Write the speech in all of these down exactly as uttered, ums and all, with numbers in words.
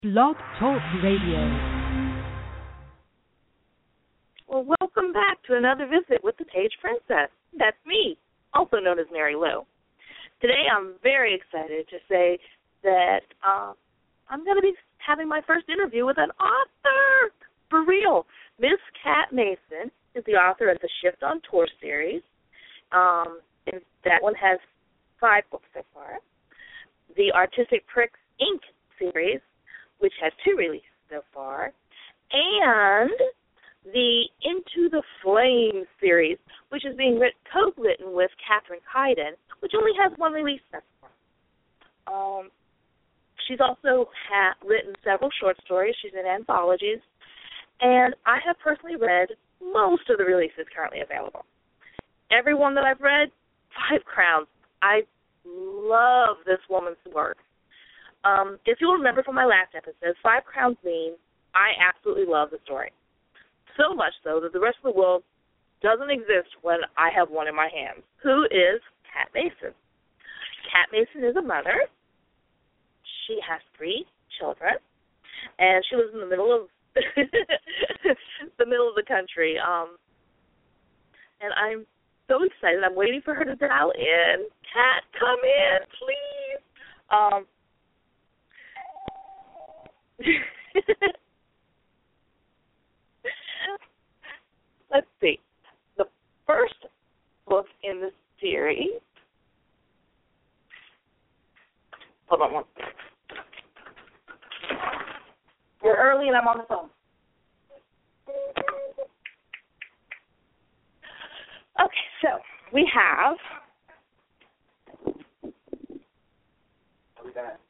Blog Talk Radio. Well, welcome back to another visit with the Page Princess. That's me, also known as Mary Lou. Today I'm very excited to say that uh, I'm going to be having my first interview with an author, for real. Miss Kat Mason is the author of the Shift on Tour series, um, and that one has five books so far. The Artistic Pricks Incorporated series, which has two releases so far, and the Into the Flame series, which is being writ- co-written with Catherine Kyden, which only has one release so far. Um, she's also ha- written several short stories. She's in anthologies, and I have personally read most of the releases currently available. Every one that I've read, five crowns. I love this woman's work. Um, if you'll remember from my last episode, five crowns mean I absolutely love the story. So much so that the rest of the world doesn't exist when I have one in my hands. Who is Kat Mason? Kat Mason is a mother. She has three children, and she lives in the middle of the middle of the country. Um, and I'm so excited. I'm waiting for her to dial in. Kat, come in, please. Um, Let's see. The first book in the series. Hold on one second. You're early and I'm on the phone. Okay, so we have. Are we done?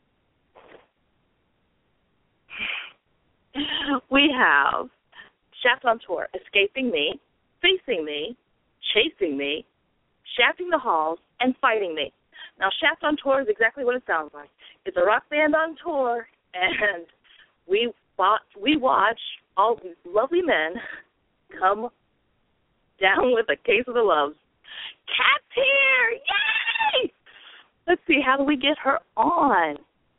We have Shaft on Tour, Escaping Me, Facing Me, Chasing Me, Shafting the Halls, and Fighting Me. Now, Shaft on Tour is exactly what it sounds like. It's a rock band on tour, and we bought, we watch all these lovely men come down with a case of the loves. Kat's here! Yay! Let's see, how do we get her on?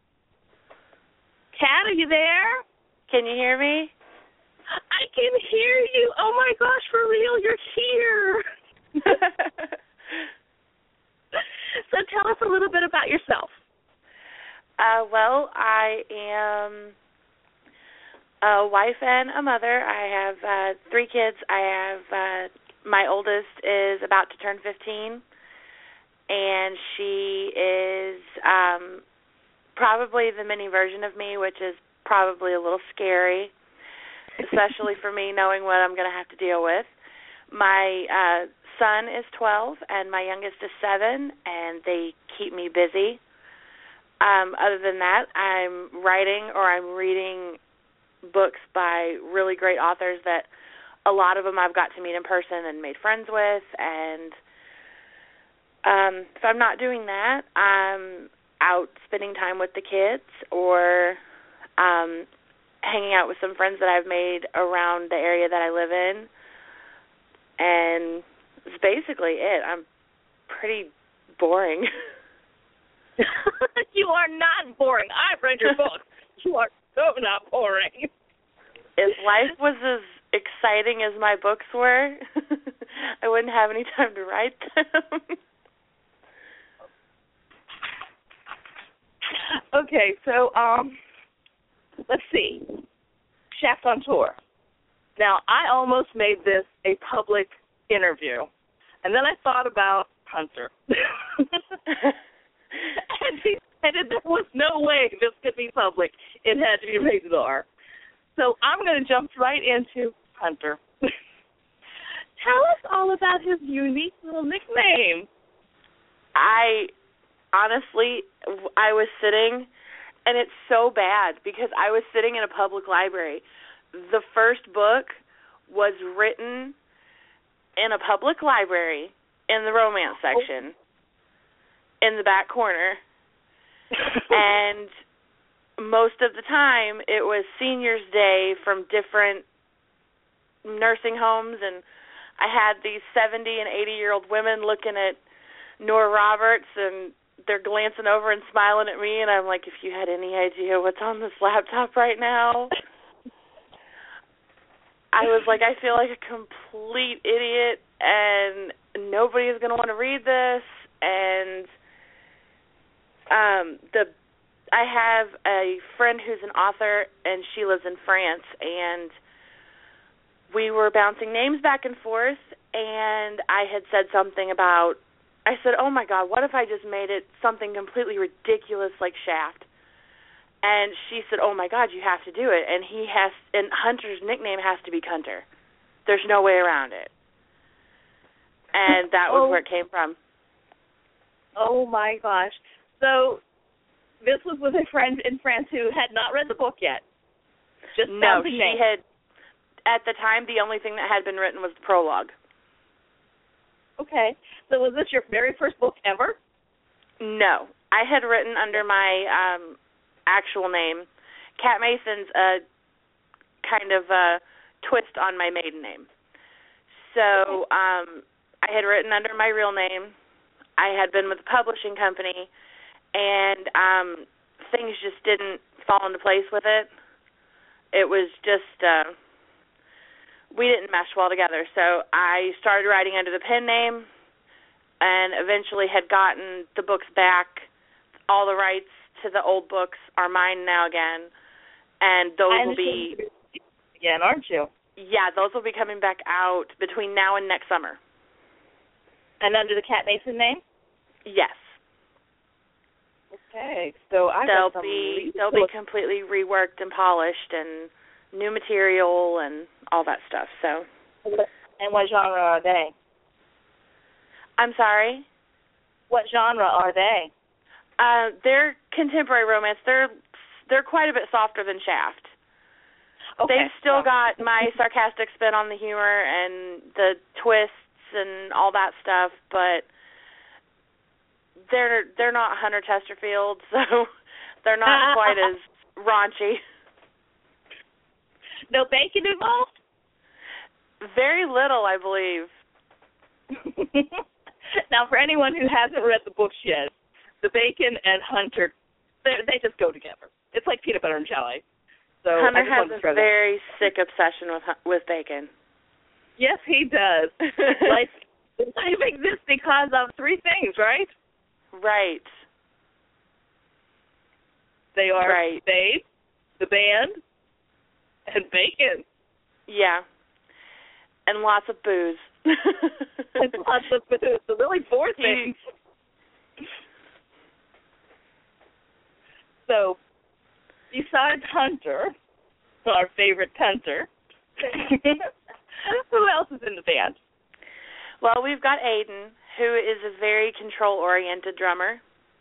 Kat, are you there? Can you hear me? I can hear you. Oh, my gosh, for real, you're here. So tell us a little bit about yourself. Uh, well, I am a wife and a mother. I have uh, three kids. I have uh, my oldest is about to turn fifteen, and she is um, probably the mini version of me, which is probably a little scary, especially for me knowing what I'm going to have to deal with. My uh, son is twelve, and my youngest is seven, and they keep me busy. Um, other than that, I'm writing or I'm reading books by really great authors that a lot of them I've got to meet in person and made friends with, and um, if I'm not doing that, I'm out spending time with the kids or Um, hanging out with some friends that I've made around the area that I live in, and that's basically it. I'm pretty boring. You are not boring. I've read your book. You are so not boring. If life was as exciting as my books were, I wouldn't have any time to write them. Okay, so, um... let's see. Shaft on Tour. Now, I almost made this a public interview, and then I thought about Hunter. And decided there was no way this could be public. It had to be rated R. So I'm going to jump right into Hunter. Tell us all about his unique little nickname. I, honestly, I was sitting... and it's so bad because I was sitting in a public library. The first book was written in a public library in the romance section in the back corner. And most of the time it was seniors' day from different nursing homes, and I had these seventy and eighty-year-old women looking at Nora Roberts and they're glancing over and smiling at me, and I'm like, if you had any idea what's on this laptop right now. I was like, I feel like a complete idiot, and nobody's going to want to read this, and um, the I have a friend who's an author, and she lives in France, and we were bouncing names back and forth, and I had said something about, I said, oh, my God, what if I just made it something completely ridiculous like Shaft? And she said, oh, my God, you have to do it. And he has, and Hunter's nickname has to be Cunter. There's no way around it. And that was oh. where it came from. Oh, my gosh. So this was with a friend in France who had not read the book yet. Just no, she name. had, at the time, the only thing that had been written was the prologue. Okay. So was this your very first book ever? No. I had written under my um, actual name. Kat Mason's a kind of a twist on my maiden name. So um, I had written under my real name. I had been with a publishing company, and um, things just didn't fall into place with it. It was just, uh, we didn't mesh well together. So I started writing under the pen name, and eventually had gotten the books back. All the rights to the old books are mine now again, and those will be again, aren't you? Yeah, those will be coming back out between now and next summer. And under the Kat Mason name? Yes. Okay, so I they'll got some be they'll be completely reworked and polished and new material and all that stuff. So. And what genre are they? I'm sorry? What genre are they? Uh, they're contemporary romance. They're they're quite a bit softer than Shaft. Okay. They've still got my sarcastic spin on the humor and the twists and all that stuff, but they're they're not Hunter Chesterfield, so they're not quite as raunchy. No bacon involved? Very little, I believe. Now, for anyone who hasn't read the books yet, the bacon and Hunter, they just go together. It's like peanut butter and jelly. So Hunter I has a very that. sick obsession with with bacon. Yes, he does. Life, life exists because of three things, right? Right. They are right. Babe, the band, and bacon. Yeah. And lots of booze. And lots of booze. So really four things. So, besides Hunter, our favorite punter, who else is in the band? Well, we've got Aiden, who is a very control-oriented drummer.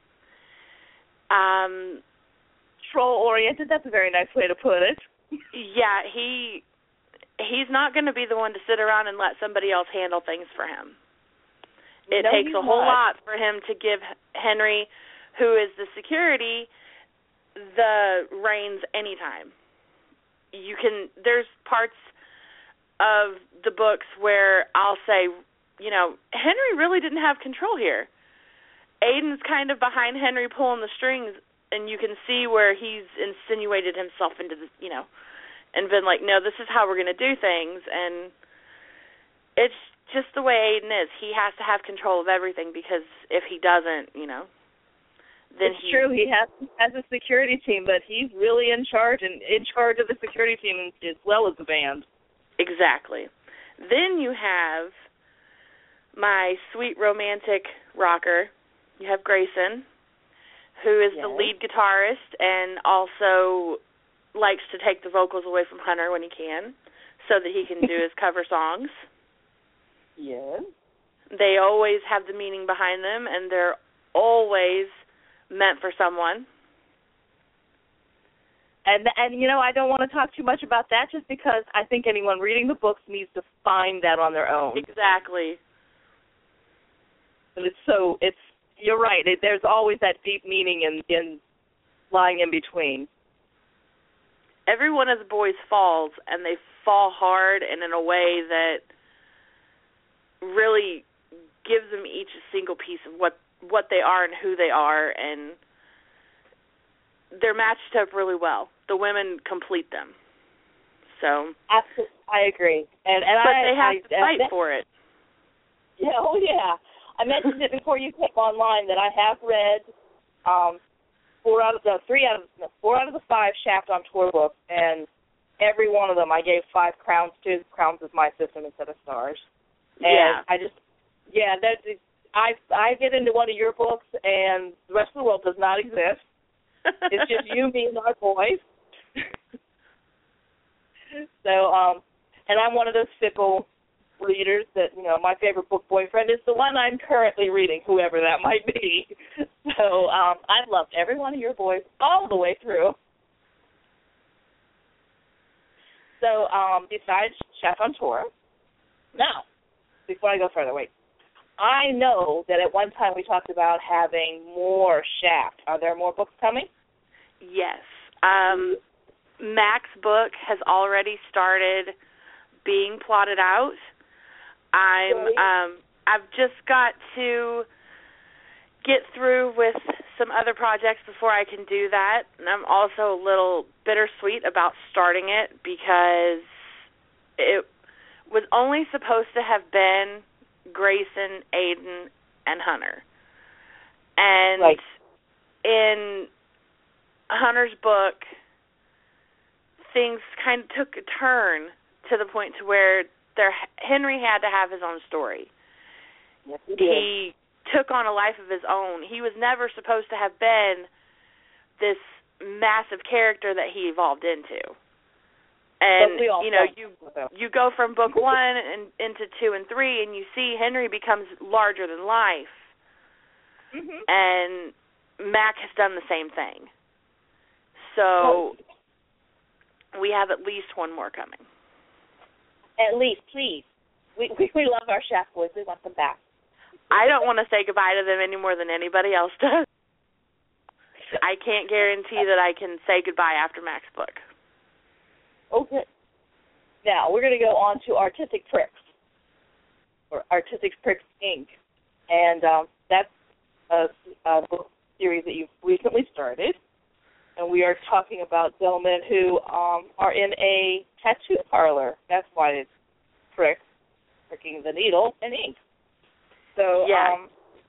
Um, control-oriented, that's a very nice way to put it. Yeah, he he's not going to be the one to sit around and let somebody else handle things for him. It no, takes a whole not. lot for him to give Henry, who is the security, the reins anytime. You can, there's parts of the books where I'll say, you know, Henry really didn't have control here. Aiden's kind of behind Henry pulling the strings, and you can see where he's insinuated himself into the, you know, and been like, no, this is how we're going to do things, and it's just the way Aiden is. He has to have control of everything, because if he doesn't, you know, then it's he... true, he has, has a security team, but he's really in charge, and in charge of the security team as well as the band. Exactly. Then you have my sweet romantic rocker. You have Grayson, who is yes. the lead guitarist and also likes to take the vocals away from Hunter when he can so that he can do his cover songs. Yes. They always have the meaning behind them, and they're always meant for someone. And, and you know, I don't want to talk too much about that just because I think anyone reading the books needs to find that on their own. Exactly. And it's so, it's, you're right, it, there's always that deep meaning in, in lying in between. Every one of the boys falls, and they fall hard and in a way that really gives them each a single piece of what what they are and who they are, and they're matched up really well. The women complete them. So absolutely, I agree. And and but I, they have I, to fight I, for it. Yeah, oh yeah. I mentioned it before you came online that I have read um, four out of the three out of no, four out of the five Shaft on Tour books, and every one of them I gave five crowns to. Crowns is my system instead of stars. And yeah. I just yeah that I I get into one of your books and the rest of the world does not exist. It's just you, me, and our boys. So um, and I'm one of those fickle readers that, you know, my favorite book boyfriend is the one I'm currently reading, whoever that might be. So um, I've loved every one of your boys all the way through. So um, besides Shaft on Tour, now, before I go further, wait. I know that at one time we talked about having more Shaft. Are there more books coming? Yes. Um, Mac's book has already started being plotted out. I'm um I've just got to get through with some other projects before I can do that. And I'm also a little bittersweet about starting it because it was only supposed to have been Grayson, Aiden, and Hunter. And right. in Hunter's book, things kind of took a turn to the point to where there Henry had to have his own story. Yes, he did. He took on a life of his own. He was never supposed to have been this massive character that he evolved into. And you know, you you go from book one and into two and three, and you see Henry becomes larger than life. Mm-hmm. And Mac has done the same thing. So well, we have at least one more coming. At least, please. We, we we love our Shaft boys. We want them back. I don't want to say goodbye to them any more than anybody else does. I can't guarantee that I can say goodbye after Mac's book. Okay. Now, we're going to go on to Artistic Pricks, or Artistic Pricks, Incorporated. And um, that's a, a book series that you've recently started. And we are talking about gentlemen who um, are in a tattoo parlor. That's why it's pricks, pricking the needle and ink. So, yeah. um,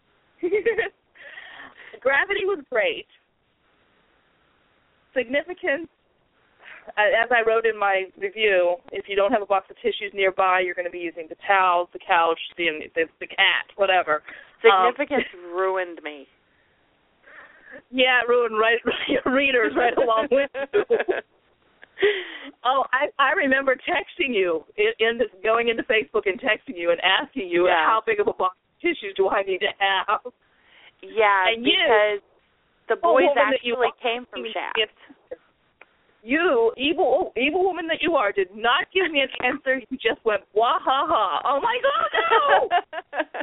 Gravity was great. Significance, as I wrote in my review, if you don't have a box of tissues nearby, you're going to be using the towels, the couch, the the, the cat, whatever. Significance um, ruined me. Yeah, it ruined right, readers right along with you. Oh, I I remember texting you, in, in this, going into Facebook and texting you and asking you yeah. how big of a box of tissues do I need to have. Yeah, and because you, the boys oh, actually came from Shaft. You, evil evil woman that you are, did not give me an answer. You just went, wah ha ha. Oh, my God, no!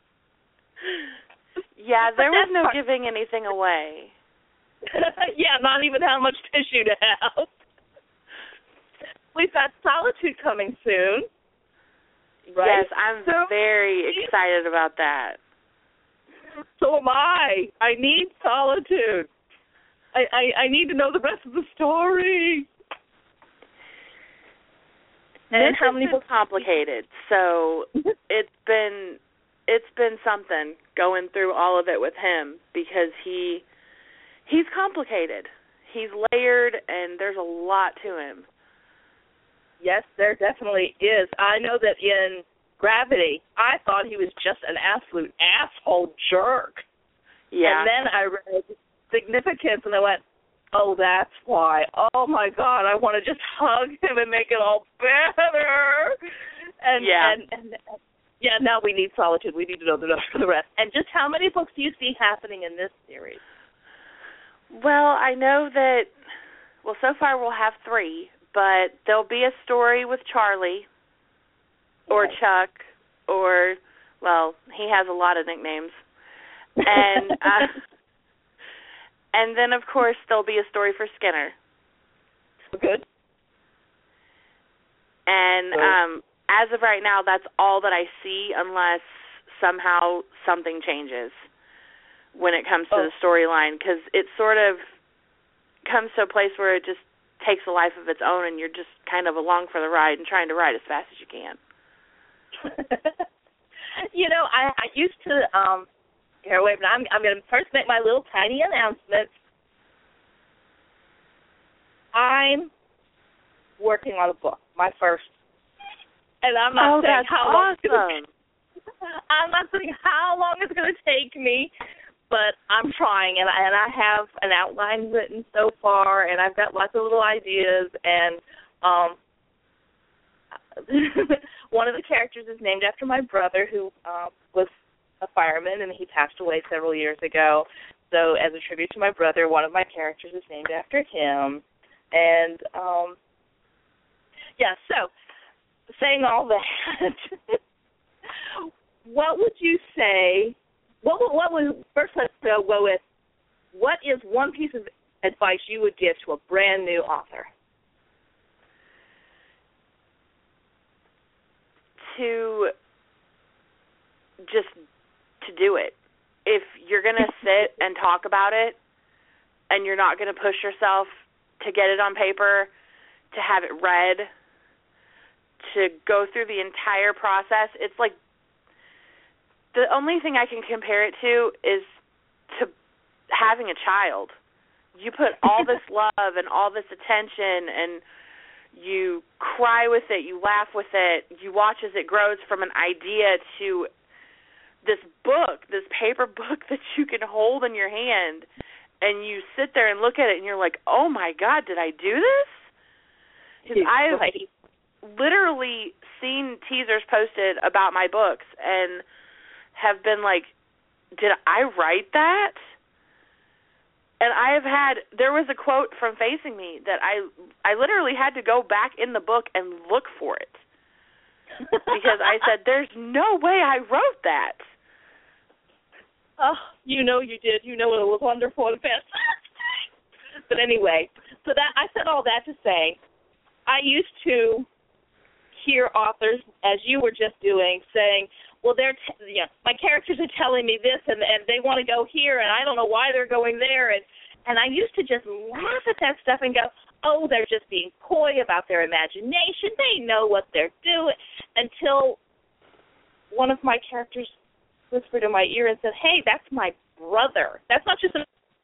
Yeah, there was no giving anything away. Yeah, not even how much tissue to have. We've got Solitude coming soon. Right? Yes, I'm so, very excited about that. So am I. I need Solitude. I, I, I need to know the rest of the story. And this how many books complicated, so it's been it's been something going through all of it with him because he he's complicated. He's layered, and there's a lot to him. Yes, there definitely is. I know that in Gravity, I thought he was just an absolute asshole jerk. Yeah. And then I read Significance, and I went, oh, that's why. Oh, my God, I want to just hug him and make it all better. And, yeah. And, and, and yeah, now we need Solitude. We need to know the the rest. And just how many books do you see happening in this series? Well, I know that, well, so far we'll have three, but there'll be a story with Charlie or okay. Chuck or, well, he has a lot of nicknames. And uh, and then, of course, there'll be a story for Skinner. Good. And Good. um, as of right now, that's all that I see unless somehow something changes. when it comes to oh. the storyline, because it sort of comes to a place where it just takes a life of its own, and you're just kind of along for the ride and trying to ride as fast as you can. You know, I, I used to, um, here, wait, but I'm, I'm going to first make my little tiny announcement. I'm working on a book, my first, and I'm not oh, saying that's how awesome. long. I'm not saying how long it's going to take me, but I'm trying, and I, and I have an outline written so far, and I've got lots of little ideas, and um, one of the characters is named after my brother, who uh, was a fireman, and he passed away several years ago. So as a tribute to my brother, one of my characters is named after him. And, um, yeah, so saying all that, what would you say, what would, what would, first let's go with, what is one piece of advice you would give to a brand new author? To just to do it. If you're going to sit and talk about it and you're not going to push yourself to get it on paper, to have it read, to go through the entire process, it's like the only thing I can compare it to is to having a child. You put all this love and all this attention, and you cry with it, you laugh with it, you watch as it grows from an idea to this book, this paper book that you can hold in your hand, and you sit there and look at it and you're like, oh my God, did I do this? Because I've right. literally seen teasers posted about my books and have been like, did I write that? And I have had, there was a quote from Facing Me that I I literally had to go back in the book and look for it. Because I said, there's no way I wrote that. Oh, you know you did. You know it was wonderful and fantastic. But anyway, so that I said all that to say, I used to hear authors, as you were just doing, saying, well, they're t- you know, my characters are telling me this, and, and they want to go here, and I don't know why they're going there. And, and I used to just laugh at that stuff and go, oh, they're just being coy about their imagination. They know what they're doing. Until one of my characters whispered in my ear and said, hey, that's my brother. That's not just a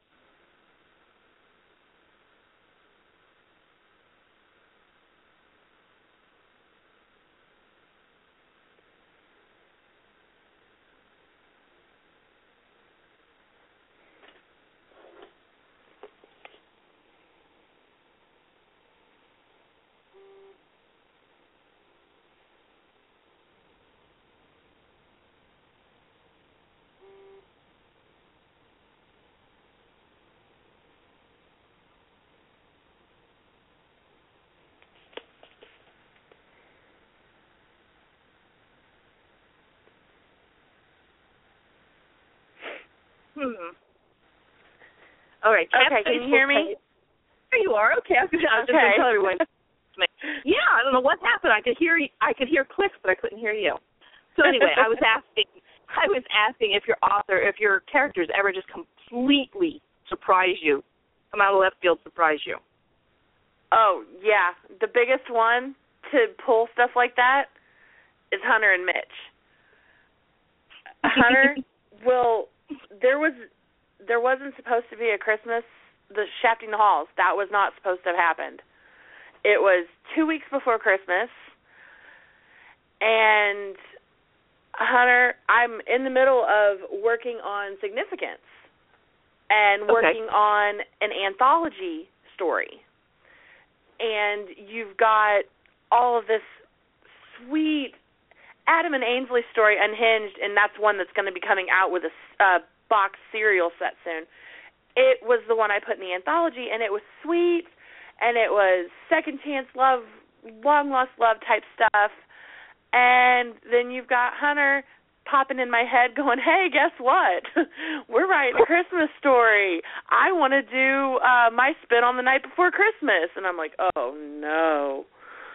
Hmm. All right. Okay, can you hear me? There you are. Okay, I was just okay. going to tell everyone. Yeah, I don't know what happened. I could hear I could hear clicks, but I couldn't hear you. So anyway, I was asking. I was asking if your author, if your characters ever just completely surprise you, come out of left field, surprise you. Oh yeah, the biggest one to pull stuff like that is Hunter and Mitch. Hunter will. There was, there wasn't supposed to be a Christmas, the Shafting the Halls. That was not supposed to have happened. It was two weeks before Christmas, and Hunter, I'm in the middle of working on Significance and working okay. on an anthology story. And you've got all of this sweet Adam and Ainsley story, Unhinged, and that's one that's going to be coming out with a uh, box serial set soon. It was the one I put in the anthology, and it was sweet, and it was second chance love, long lost love type stuff. And then you've got Hunter popping in my head going, hey, guess what? We're writing a Christmas story. I want to do uh, my spin on The Night Before Christmas. And I'm like, oh, no.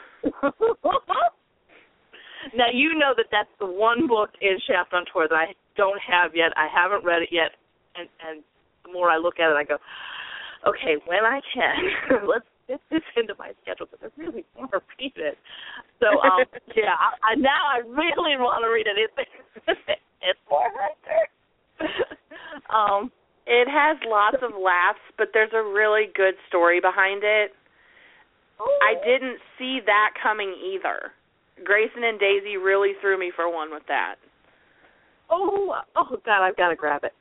Now, you know that that's the one book in Shaft on Tour that I don't have yet. I haven't read it yet, and, and the more I look at it, I go, okay, when I can, let's fit this into my schedule because I really want to read it. So, um, yeah, I, I, now I really want to read it. It's, it's for Hunter. um, it has lots of laughs, but there's a really good story behind it. Oh. I didn't see that coming either. Grayson and Daisy really threw me for one with that. Oh, oh God, I've got to grab it.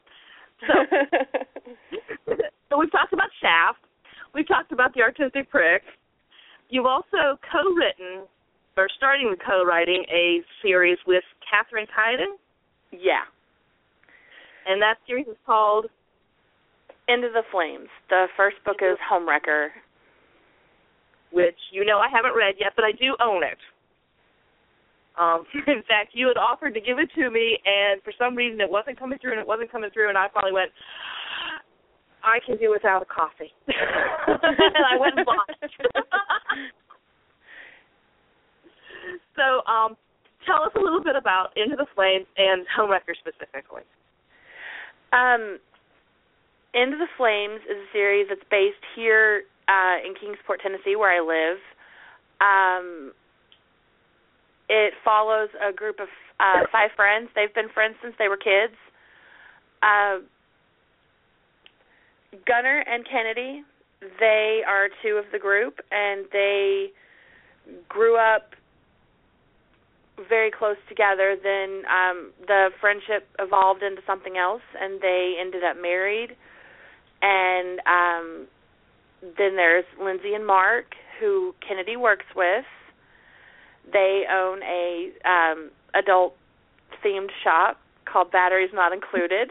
So, so we've talked about Shaft. We've talked about The Artistic Prick. You've also co-written, or starting with co-writing, a series with Catherine Kayden. Yeah. And that series is called? Into the Flames. The first book is Homewrecker. Which, you know, I haven't read yet, but I do own it. Um, in fact, you had offered to give it to me, and for some reason it wasn't coming through, and it wasn't coming through, and I finally went, I can do without a coffee. And I went and bought it. So um, tell us a little bit about Into the Flames and Homewrecker specifically. Um, Into the Flames is a series that's based here uh, in Kingsport, Tennessee, where I live. Um, it follows a group of uh, five friends. They've been friends since they were kids. Uh, Gunnar and Kennedy, they are two of the group, and they grew up very close together. Then um, the friendship evolved into something else, and they ended up married. And um, then there's Lindsay and Mark, who Kennedy works with. They own a um, adult-themed shop called Batteries Not Included.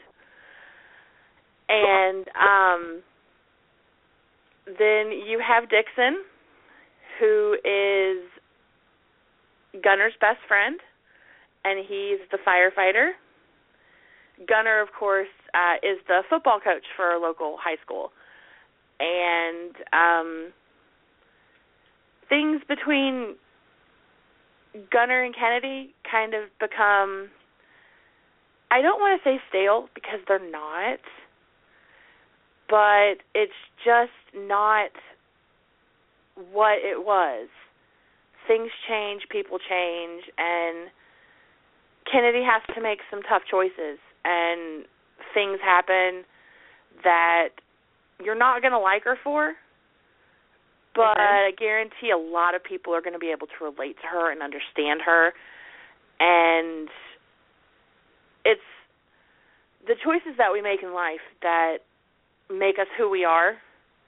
And um, then you have Dixon, who is Gunnar's best friend, and he's the firefighter. Gunnar, of course, uh, is the football coach for a local high school. And um, things between Gunnar and Kennedy kind of become, I don't want to say stale because they're not, but it's just not what it was. Things change, people change, and Kennedy has to make some tough choices, and things happen that you're not going to like her for, but mm-hmm. I guarantee a lot of people are going to be able to relate to her and understand her, and it's the choices that we make in life that make us who we are.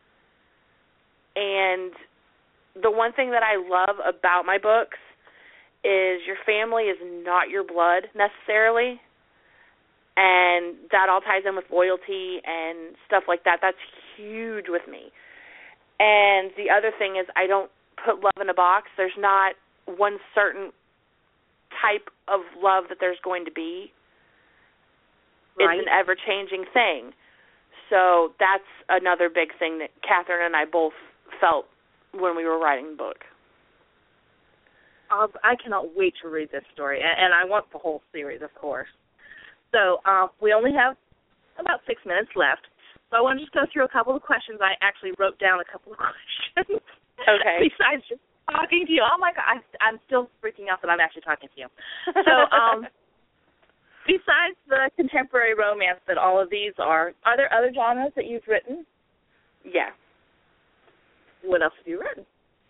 And the one thing that I love about my books is your family is not your blood necessarily, and that all ties in with loyalty and stuff like that. That's huge with me. And the other thing is I don't put love in a box. There's not one certain type of love that there's going to be. Right. It's an ever-changing thing. So that's another big thing that Catherine and I both felt when we were writing the book. Um, I cannot wait to read this story, and, and I want the whole series, of course. So um, we only have about six minutes left, so I want to just go through a couple of questions. I actually wrote down a couple of questions. Okay. Besides just talking to you. Oh, my God, I, I'm still freaking out that I'm actually talking to you. So um, besides the contemporary romance that all of these are, are there other genres that you've written? Yeah. What else have you written?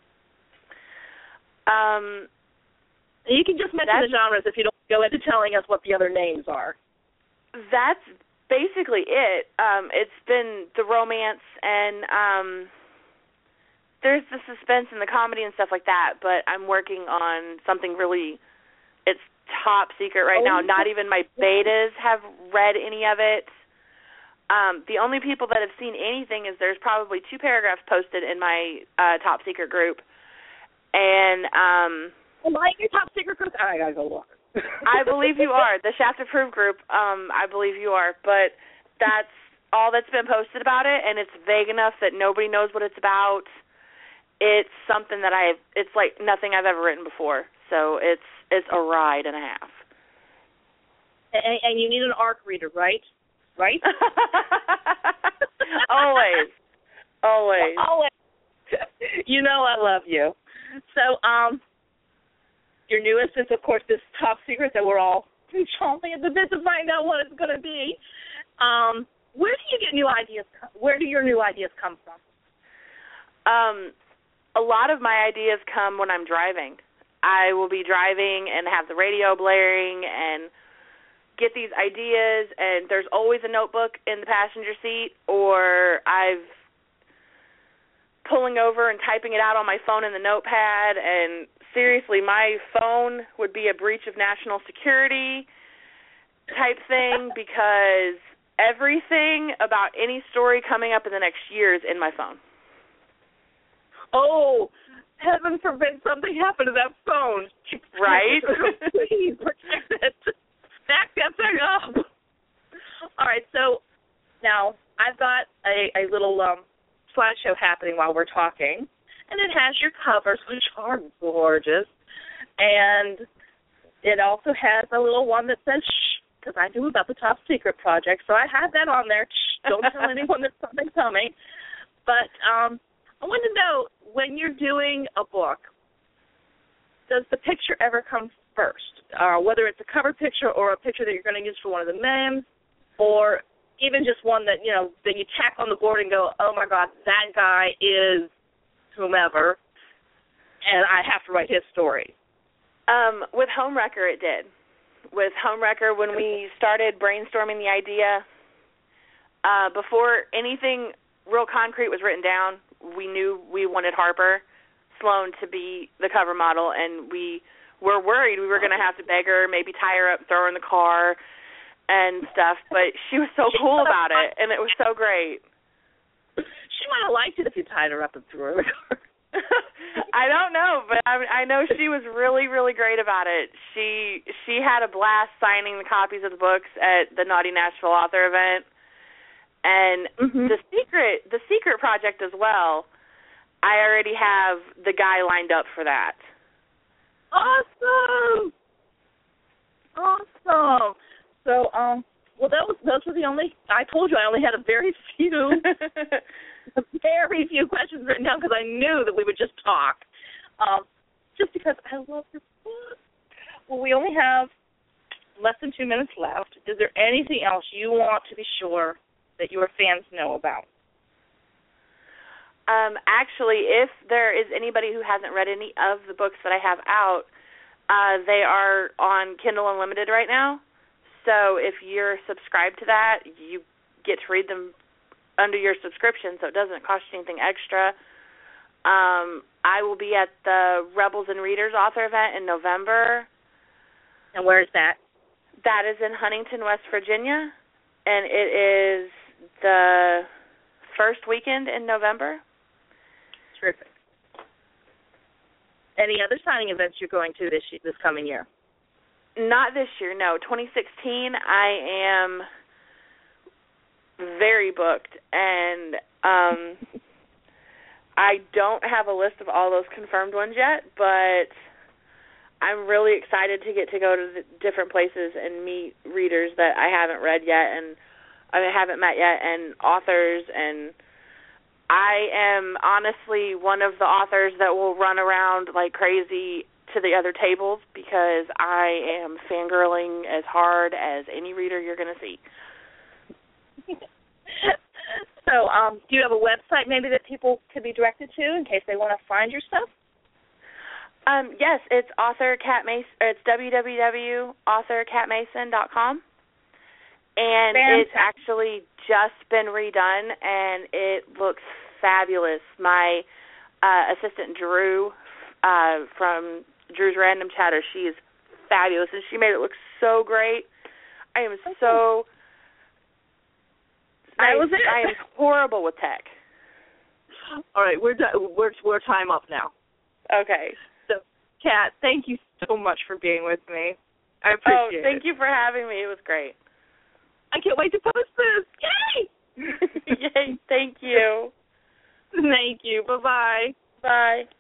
Um, you can just mention the genres if you don't go into telling us what the other names are. That's basically it. Um, it's been the romance and um, there's the suspense and the comedy and stuff like that, but I'm working on something really, it's top secret right oh, now. Not even my betas have read any of it. Um, the only people that have seen anything is there's probably two paragraphs posted in my uh, top secret group. And um, am I in your top secret group? I gotta go look. I believe you are. The Shaft Approved group, um, I believe you are. But that's all that's been posted about it, and it's vague enough that nobody knows what it's about. It's something that I've, it's like nothing I've ever written before. So it's it's a ride and a half. And, and you need an ARC reader, right? right? Always. Always. Always. You know I love you. So, um, your newest is, of course, this top secret that we're all chomping at the bit to find out what it's going to be. Um, where do you get new ideas? Where do your new ideas come from? Um, a lot of my ideas come when I'm driving. I will be driving and have the radio blaring and get these ideas, and there's always a notebook in the passenger seat, or I've pulling over and typing it out on my phone in the notepad, and seriously, my phone would be a breach of national security type thing because everything about any story coming up in the next year is in my phone. Oh, heaven forbid something happened to that phone. Right? Please protect it. Back that thing up. All right, so now I've got a, a little um, slideshow happening while we're talking, and it has your covers, which are gorgeous, and it also has a little one that says, shh, because I knew about the Top Secret Project, so I had that on there. Shh, don't tell anyone there's something coming. But um, I want to know, when you're doing a book, does the picture ever come first? Uh, whether it's a cover picture or a picture that you're going to use for one of the memes, or even just one that, you know, that you tack on the board and go, oh, my God, that guy is whomever, and I have to write his story. Um, with Homewrecker, it did. With Homewrecker, when we started brainstorming the idea, uh, before anything real concrete was written down, we knew we wanted Harper Sloan to be the cover model, and we were worried we were going to have to beg her, maybe tie her up, throw her in the car and stuff, but she was so cool about it, and it was so great. She might have liked it if you tied her up and threw her in the car. I don't know, but I, I know she was really, really great about it. She she had a blast signing the copies of the books at the Naughty Nashville author event, and mm-hmm. the secret the secret project as well. I already have the guy lined up for that. Awesome! Awesome! So, um, well, that was those were the only. I told you I only had a very few. Very few questions written down because I knew that we would just talk. Um, just because I love your book. Well, we only have less than two minutes left. Is there anything else you want to be sure that your fans know about? Um, actually, if there is anybody who hasn't read any of the books that I have out, uh, they are on Kindle Unlimited right now. So if you're subscribed to that, you get to read them under your subscription, so it doesn't cost you anything extra. Um, I will be at the Rebels and Readers author event in November. And where is that? That is in Huntington, West Virginia, and it is the first weekend in November. Terrific. Any other signing events you're going to this this coming year? Not this year, no. twenty sixteen, I am very booked, and um, I don't have a list of all those confirmed ones yet, but I'm really excited to get to go to the different places and meet readers that I haven't read yet and I haven't met yet, and authors, and I am honestly one of the authors that will run around like crazy to the other tables because I am fangirling as hard as any reader you're going to see. So, um, do you have a website maybe that people could be directed to in case they want to find your stuff? Um, yes, it's author Kat Mason. It's w w w dot author kat mason dot com, and Fantastic. It's actually just been redone, and it looks fabulous. My uh, assistant Drew uh, from Drew's Random Chatter, she is fabulous, and she made it look so great. I am okay. so. That I, was it. I am horrible with tech. All right, we're done. We're we're time up now. Okay. So, Kat, thank you so much for being with me. I appreciate it. Oh, thank it. you for having me. It was great. I can't wait to post this. Yay! Yay! Thank you. Thank you. Bye-bye. Bye.